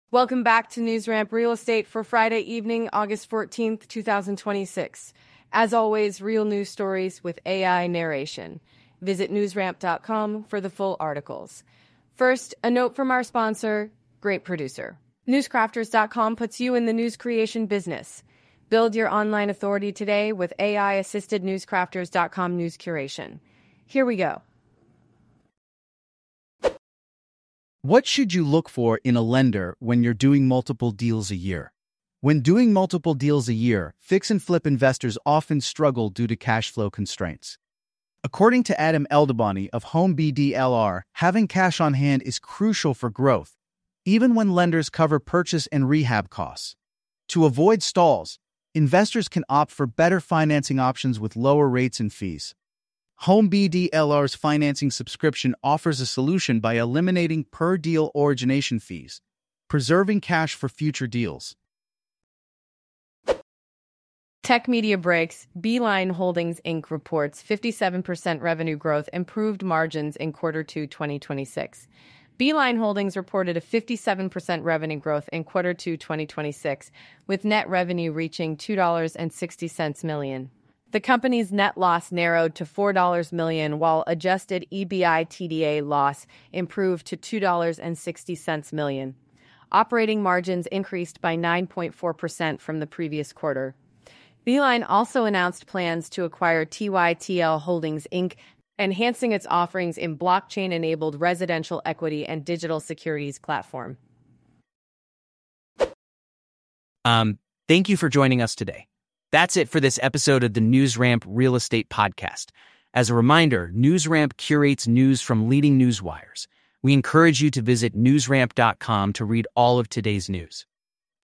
Welcome back to NewsRamp Real Estate for Friday evening, August 14th, 2026. As always, real news stories with AI narration. Visit newsramp.com for the full articles. First, a note from our sponsor, Great Producer. Newscrafters.com puts you in the news creation business. Build your online authority today with AI-assisted newscrafters.com news curation. Here we go. What should you look for in a lender when you're doing multiple deals a year? When doing multiple deals a year, fix and flip investors often struggle due to cash flow constraints. According to Adam Eldabani of Home BDLR, having cash on hand is crucial for growth, even when lenders cover purchase and rehab costs. To avoid stalls, investors can opt for better financing options with lower rates and fees. Home BDLR's financing subscription offers a solution by eliminating per-deal origination fees, preserving cash for future deals. Tech media breaks. Beeline Holdings, Inc. reports 57% revenue growth, improved margins in Q2 2026. Beeline Holdings reported a 57% revenue growth in Q2 2026, with net revenue reaching $2.60 million. The company's net loss narrowed to $4 million, while adjusted EBITDA loss improved to $2.60 million. Operating margins increased by 9.4% from the previous quarter. Beeline also announced plans to acquire TYTL Holdings, Inc., enhancing its offerings in blockchain-enabled residential equity and digital securities platform. Thank you for joining us today. That's it for this episode of the NewsRamp Real Estate Podcast. As a reminder, NewsRamp curates news from leading news wires. We encourage you to visit newsramp.com to read all of today's news.